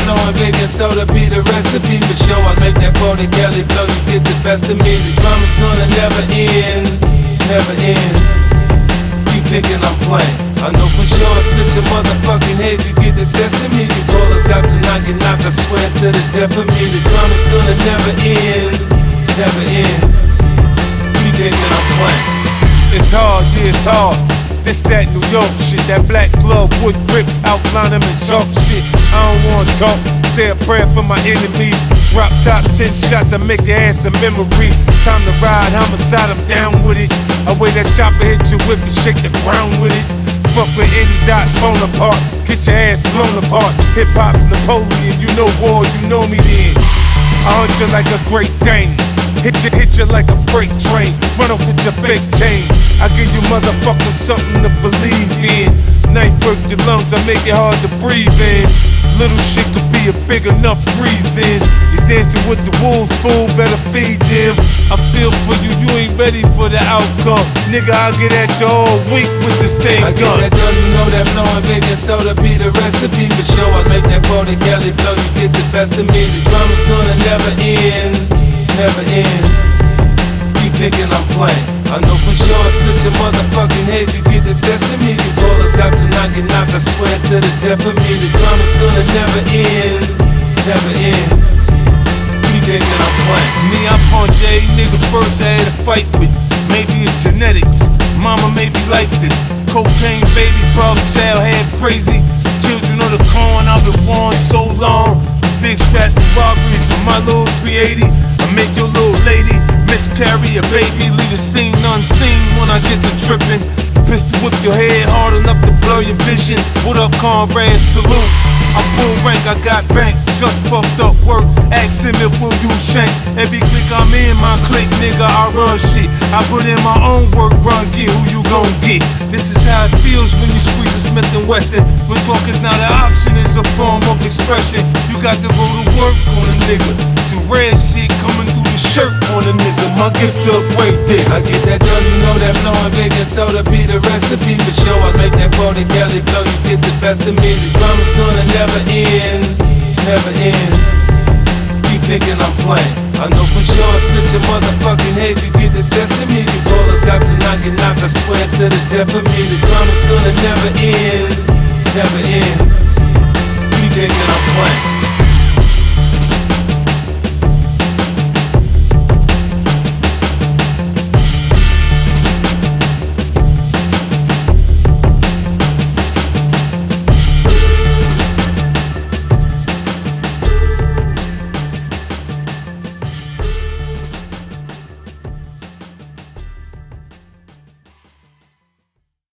knowing baking soda be the recipe for sure. I make that 40 galley blow, you get the best of me. The drama's gonna never end, never end. Keep thinking I'm playing, I know for sure. Split your motherfucking head, you get the test of me. You roll the cops and I can knock, I swear to the death of me. The drama's gonna never end, never end. Keep thinking I'm playing. It's hard, yeah, it's hard. This that New York shit, that black glove, wood grip, outline them and chalk shit. I don't wanna talk, say a prayer for my enemies. Drop top 10 shots, I make your ass a memory. Time to ride, homicide, I'm down with it. I way that chopper hit your whip and shake the ground with it. Fuck with any dot, phone apart, get your ass blown apart. Hip hop's Napoleon, you know war, you know me then. I hunt you like a Great Dane. Hit you like a freight train. Run up with your fake chain. I give you motherfuckers something to believe in. Knife work your lungs, I make it hard to breathe in. Little shit could be a big enough reason. You're dancing with the wolves, fool, better feed them. I feel for you, you ain't ready for the outcome. Nigga, I'll get at you all week with the same I gun. get that dough, you know that blowing baking soda be the recipe for sure. I make that 40 galley blow, you get the best of me. The drama's gonna never end, never end. Keep thinking I'm playing, I know for sure. Split your motherfucking head, you get the test of me. You roll the cops and I can knock, I swear to the death of me. The drama's gonna never end, never end. Keep thinking I'm playing. Me, I punch a nigga first I had a fight with. Maybe it's genetics, mama made me like this. Cocaine baby, problem child, half crazy. Children of the corn, I've been warned so long. Big straps for robberies, but my little 380. I make your little lady miscarry a baby, leave the scene unseen when I get to tripping. Pistol whip your head hard enough to blur your vision. What up, comrade? Salute. I'm full rank, I got bank, just fucked up work. Ask him if we'll use shanks. Every click I'm in, my clique, nigga, I run shit. I put in my own work, run, get who you gon' get. This is how it feels when you squeeze a Smith & Wesson. When talk is not an option, it's a form of expression. You got to go to work on a nigga. To red shit coming through the shirt on a nigga. My gift to a great dick. I get that dough, you know that blowing baking soda be the recipe for sure. I make that 40 galley blow, you get the best of me. The drama's gonna never end, never end. Keep thinking I'm playing, I know for sure. Split your motherfucking head, you get the test of me. You roll the cops and I can knock, I swear to the death of me. The drama's gonna never end, never end. Keep thinking I'm playing.